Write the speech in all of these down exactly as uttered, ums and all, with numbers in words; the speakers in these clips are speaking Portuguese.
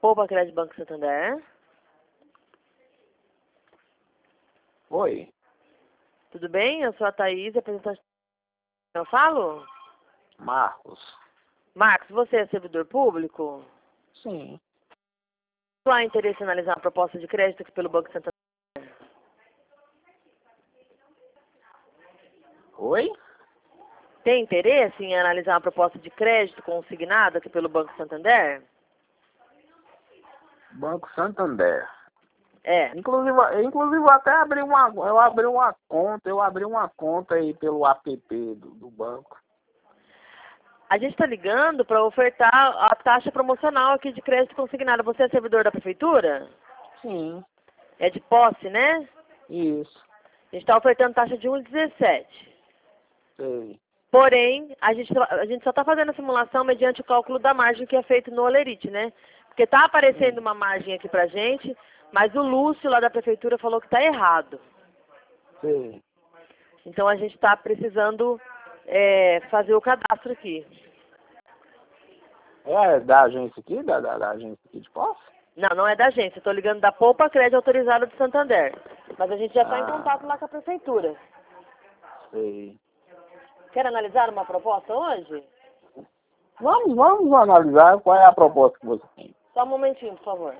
Poupa Crédito Banco Santander. Oi. Tudo bem? Eu sou a Thaís, representante. Eu falo? Marcos. Marcos, você é servidor público? Sim. Não há interesse em analisar uma proposta de crédito aqui pelo Banco Santander? Oi? Tem interesse em analisar uma proposta de crédito consignada aqui pelo Banco Santander? Banco Santander. É. Inclusive, eu, inclusive eu até abri uma, eu abri uma conta, eu abri uma conta aí pelo app do, do banco. A gente está ligando para ofertar a taxa promocional aqui de crédito consignado. Você é servidor da prefeitura? Sim. É de posse, né? Isso. A gente está ofertando taxa de um vírgula dezessete. Sei. Porém, a gente, a gente só está fazendo a simulação mediante o cálculo da margem que é feito no Olerite, né? Porque está aparecendo Hum. uma margem aqui pra gente, mas o Lúcio lá da prefeitura falou que está errado. Sei. Então a gente está precisando é, fazer o cadastro aqui. É da agência aqui, da, da, da agência aqui de posse? Não, não é da agência. Estou ligando da Poupa Crédito Autorizada de Santander. Mas a gente já está em Ah. contato lá com a prefeitura. Sei. Quer analisar uma proposta hoje? Vamos, vamos analisar qual é a proposta que você tem. Só um momentinho, por favor.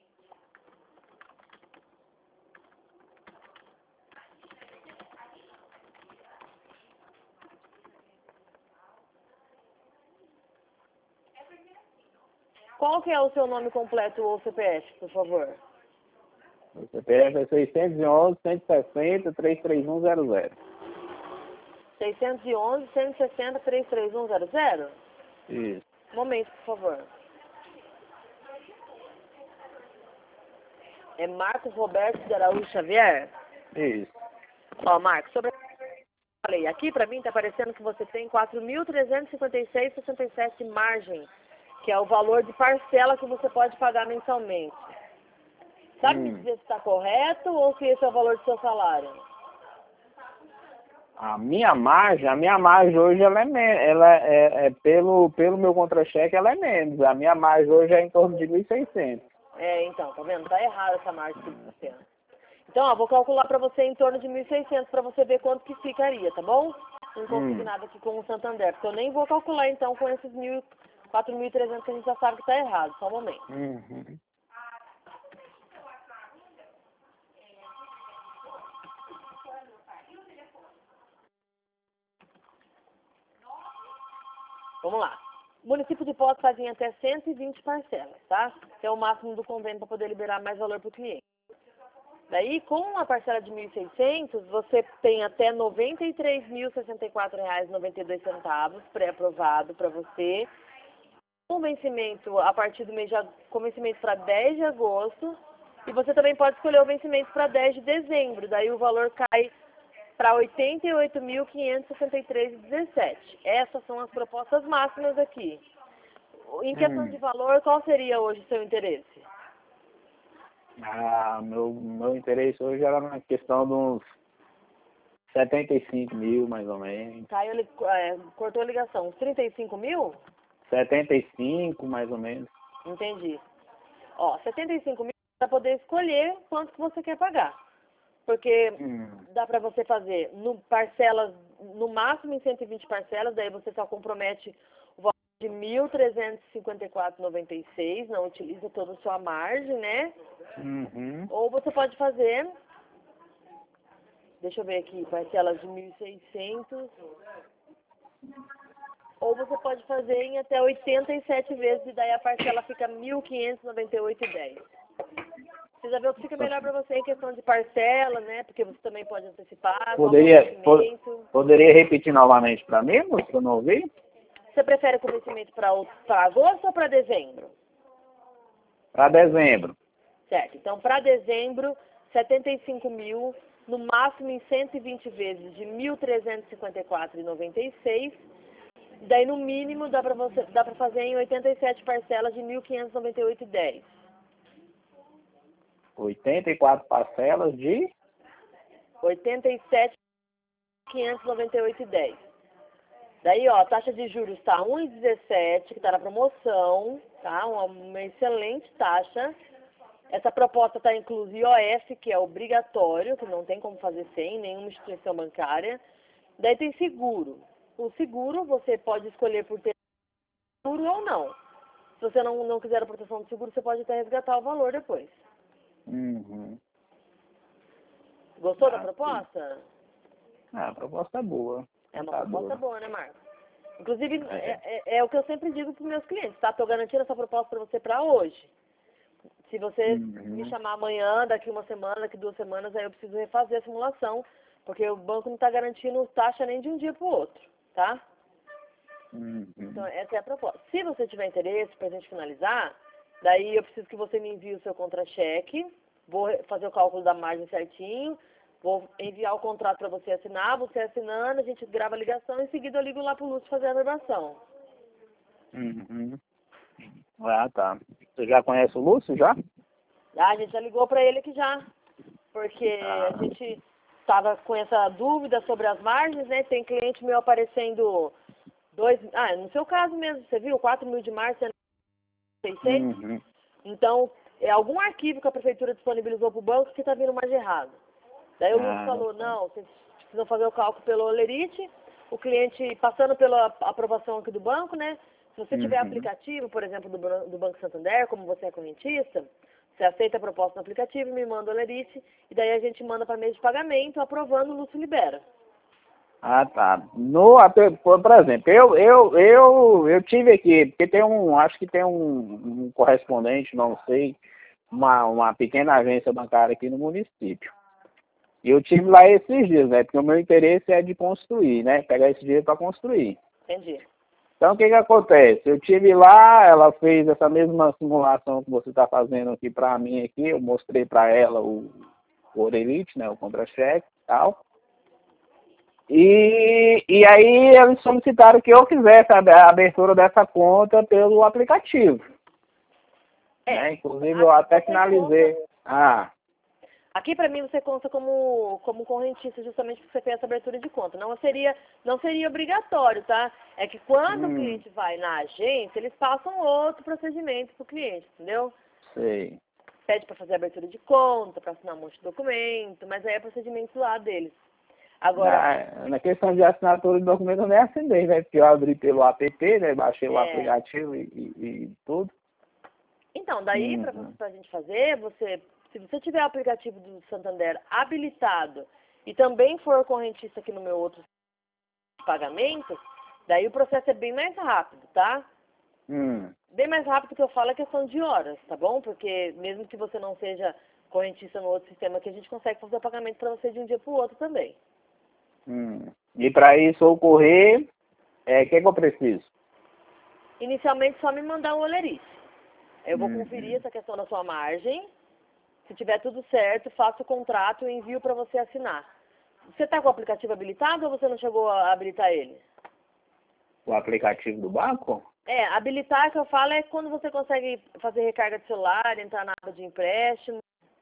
Qual que é o seu nome completo ou C P F, por favor? O C P F é seiscentos e onze, cento e sessenta, três três um zero zero. seiscentos e onze, cento e sessenta, três três um zero zero? Isso. Momento, por favor. É Marcos Roberto de Araújo Xavier? Isso. Ó, Marcos, sobre a que eu falei, aqui pra mim tá parecendo que você tem quatro mil trezentos e cinquenta e seis vírgula sessenta e sete de margem, que é o valor de parcela que você pode pagar mensalmente. Sabe me Hum. dizer se está correto ou se esse é o valor do seu salário? A minha margem, a minha margem hoje ela é, men ela é, é pelo, pelo meu contra-cheque ela é menos. A minha margem hoje é em torno de mil e seiscentos. É, então, tá vendo? Tá errado essa margem que você tem. Então, ó, vou calcular pra você em torno de mil e seiscentos pra você ver quanto que ficaria, tá bom? Um consignado aqui com o Santander. Porque eu nem vou calcular então com esses mil, quatro mil e trezentos que a gente já sabe que tá errado. Só um momento. Uhum. Vamos lá. O município de Poços faz em até cento e vinte parcelas, tá? Que é o máximo do convênio para poder liberar mais valor para o cliente. Daí, com a parcela de mil e seiscentos, você tem até noventa e três mil e sessenta e quatro reais e noventa e dois centavos pré-aprovado para você. Com vencimento a partir do mês de ag- com vencimento para dez de agosto. E você também pode escolher o vencimento para dez de dezembro. Daí o valor cai para oitenta e oito mil quinhentos e sessenta e três reais e dezessete. Essas são as propostas máximas aqui. Em questão Hum. de valor, qual seria hoje o seu interesse? Ah, meu, meu interesse hoje era na questão de uns setenta e cinco mil, mais ou menos. Caiu, ele é, cortou a ligação. Uns trinta e cinco mil? setenta e cinco, mais ou menos. Entendi. Ó, setenta e cinco mil para poder escolher quanto que você quer pagar. Porque Hum. dá para você fazer no parcelas, no máximo em cento e vinte parcelas, daí você só compromete o valor de mil trezentos e cinquenta e quatro reais e noventa e seis centavos, não utiliza toda a sua margem, né? Uhum. Ou você pode fazer, deixa eu ver aqui, parcelas de mil e seiscentos, ou você pode fazer em até oitenta e sete vezes e daí a parcela fica mil quinhentos e noventa e oito reais e dez centavos. Precisa ver o que fica melhor para você em questão de parcela, né? Porque você também pode antecipar, qual que é o Poderia, po- vencimento. poderia repetir novamente para mim, moço, que eu não ouvi? Você prefere com vencimento para agosto ou para dezembro? Para dezembro. Certo. Então, para dezembro, setenta e cinco mil, no máximo em cento e vinte vezes de mil trezentos e cinquenta e quatro reais e noventa e seis centavos. Daí, no mínimo, dá para você, dá para fazer em oitenta e sete parcelas de mil quinhentos e noventa e oito reais e dez centavos. oitenta e quatro parcelas de... oitenta e sete mil quinhentos e noventa e oito reais e dez centavos. Daí, ó, a taxa de juros está um vírgula dezessete, que está na promoção, tá? Uma, uma excelente taxa. Essa proposta está incluso I O F, que é obrigatório, que não tem como fazer sem nenhuma instituição bancária. Daí tem seguro. O seguro você pode escolher por ter seguro ou não. Se você não, não quiser a proteção do seguro, você pode até resgatar o valor depois. Uhum. Gostou Ah, da proposta? Ah, a proposta é boa. É uma Tá proposta boa. boa, né, Marcos? Inclusive, É. é, é, é o que eu sempre digo para os meus clientes, tá? Estou garantindo essa proposta para você para hoje. Se você me Uhum. chamar amanhã, daqui uma semana, daqui duas semanas, aí eu preciso refazer a simulação, porque o banco não está garantindo taxa nem de um dia para o outro, tá? Uhum. Então, essa é a proposta. Se você tiver interesse, para a gente finalizar, daí eu preciso que você me envie o seu contra-cheque, vou fazer o cálculo da margem certinho, vou enviar o contrato para você assinar, você assinando, a gente grava a ligação, em seguida eu ligo lá para o Lúcio fazer a averbação. Uhum. Ah, tá. Você já conhece o Lúcio, já? Ah, a gente já ligou para ele aqui já, porque Ah. a gente estava com essa dúvida sobre as margens, né? Tem cliente meu aparecendo dois, ah, no seu caso mesmo, você viu, quatro mil de março, seiscentos. Uhum. Então, é algum arquivo que a prefeitura disponibilizou para o banco que está vindo mais errado. Daí o Lúcio Ah, falou, tá. não, vocês precisam fazer o cálculo pelo Olerite, o cliente passando pela aprovação aqui do banco, né? Se você tiver Uhum. aplicativo, por exemplo, do, Ban- do Banco Santander, como você é correntista, você aceita a proposta no aplicativo, me manda o Olerite, e daí a gente manda para mês de pagamento, aprovando, o Lúcio libera. Ah, tá. No, até, por por exemplo, eu, eu, eu, eu tive aqui, porque tem um, acho que tem um, um correspondente, não sei, uma, uma pequena agência bancária aqui no município. E eu tive lá esses dias, né? Porque o meu interesse é de construir, né? Pegar esse dinheiro para construir. Entendi. Então, o que que acontece? Eu tive lá, ela fez essa mesma simulação que você está fazendo aqui para mim aqui, eu mostrei para ela o, o Orelite, né? O contra-cheque e tal. E, e aí eles solicitaram que eu fizesse a, a abertura dessa conta pelo aplicativo. É, Né? Inclusive eu aqui até você conta, finalizei. Ah, aqui para mim você conta como, como correntista justamente porque você fez essa abertura de conta. Não seria, não seria obrigatório, tá? É que quando o hum, cliente vai na agência, eles passam outro procedimento para o cliente, entendeu? sei. Pede para fazer a abertura de conta, para assinar um monte de documento, mas aí é procedimento lá deles. Agora, Na, na questão de assinatura de documento eu nem assinei, né? Porque eu abri pelo app, né? Baixei o é, aplicativo e, e, e tudo. então, daí para Uhum. a gente fazer, você, se você tiver o aplicativo do Santander habilitado e também for correntista aqui no meu outro pagamento, daí o processo é bem mais rápido, tá? Hum, Bem mais rápido que eu falo é questão de horas, tá bom? Porque mesmo que você não seja correntista no outro sistema aqui, a gente consegue fazer o pagamento para você de um dia para o outro também. hum. E para isso ocorrer, é, o que, que eu preciso? Inicialmente, só me mandar o Olerite. Eu vou conferir Uhum. essa questão da sua margem. Se tiver tudo certo, faço o contrato e envio para você assinar. Você está com o aplicativo habilitado ou você não chegou a habilitar ele? O aplicativo do banco? É, habilitar que eu falo é quando você consegue fazer recarga de celular, entrar na aba de empréstimo.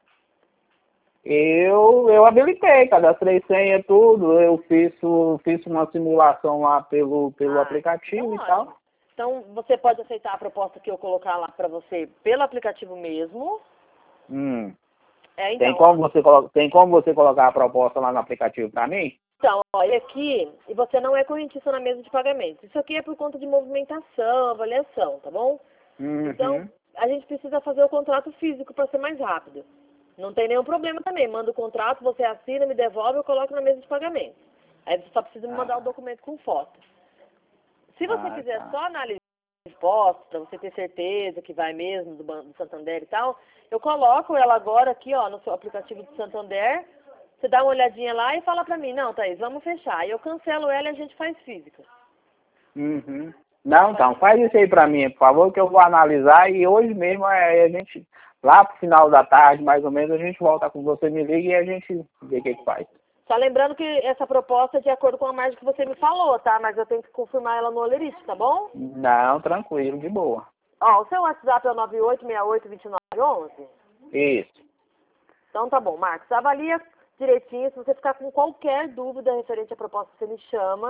Eu, eu habilitei, cadastrei senha, tudo. Eu fiz, o- fiz uma simulação lá pelo, pelo Ah, então aplicativo e ótimo. tal. Então você pode aceitar a proposta que eu colocar lá para você pelo aplicativo mesmo. Hum. É, Tem então, ó. como você colo- tem como você colocar a proposta lá no aplicativo para mim? Então, olha aqui, e você não é correntista na mesa de pagamento. Isso aqui é por conta de movimentação, avaliação, tá bom? Então, Uhum. a gente precisa fazer o contrato físico para ser mais rápido. Não tem nenhum problema também. Manda o contrato, você assina, me devolve, eu coloco na mesa de pagamento. Aí você só precisa me mandar o Ah, documento com foto. Se você ah, quiser tá. só analisar os impostos, para você ter certeza que vai mesmo do, Ban- do Santander e tal, eu coloco ela agora aqui, ó, no seu aplicativo do Santander. Você dá uma olhadinha lá e fala pra mim, não, Thaís, vamos fechar. Aí eu cancelo ela e a gente faz física. Uhum. Não, então, faz isso aí para mim, por favor, que eu vou analisar e hoje mesmo é, a gente, lá pro final da tarde, mais ou menos, a gente volta com você, me liga e a gente vê o que que faz. Só lembrando que essa proposta é de acordo com a margem que você me falou, tá? Mas eu tenho que confirmar ela no Olerite, tá bom? Não, tranquilo, de boa. Ó, o seu WhatsApp é o nove oito seis oito dois nove um um. Isso. Então tá bom, Marcos. Avalia direitinho. Se você ficar com qualquer dúvida referente à proposta, você me chama.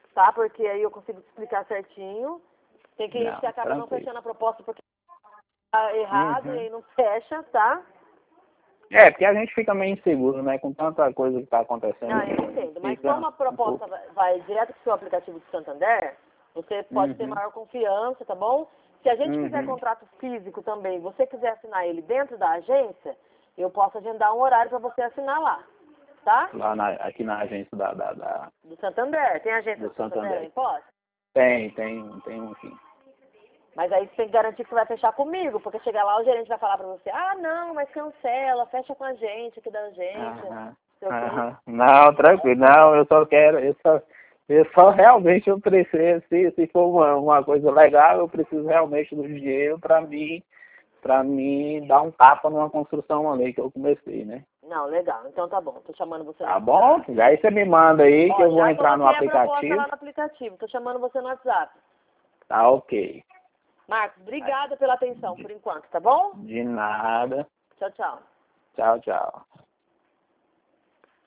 tá? Porque aí eu consigo te explicar certinho. Tem cliente Não, que acaba não tranquilo. fechando a proposta porque tá errado Uhum. e aí não fecha, tá? É, porque a gente fica meio inseguro, né? Com tanta coisa que está acontecendo. Não, eu entendo. Mas Fica como a um pouco. proposta vai, vai direto pro seu aplicativo do Santander, você pode ter Uhum. maior confiança, tá bom? Se a gente fizer Uhum. contrato físico também, você quiser assinar ele dentro da agência, eu posso agendar um horário para você assinar lá, tá? Lá na, aqui na agência da, da, da- Do Santander. Tem agência do do Santander, Santander. não pode? Tem, tem, tem um aqui. Mas aí você tem que garantir que você vai fechar comigo, porque chegar lá o gerente vai falar pra você, ah, não, mas cancela, fecha com a gente aqui da agência, Aham. sei o quê. Aham. Não, tranquilo. Não, eu só quero, eu só, eu só realmente eu preciso, se, se for uma, uma coisa legal, eu preciso realmente do dinheiro para mim, para mim dar um tapa numa construção ali que eu comecei, né? Não, legal. Então tá bom. Tô chamando você no Tá WhatsApp. bom? Aí você me manda aí que Ó, eu vou já entrar no coloquei a proposta aplicativo. lá no aplicativo. Tô chamando você no WhatsApp. Tá ok. Marcos, obrigada pela atenção por enquanto, tá bom? De nada. Tchau, tchau. Tchau, tchau.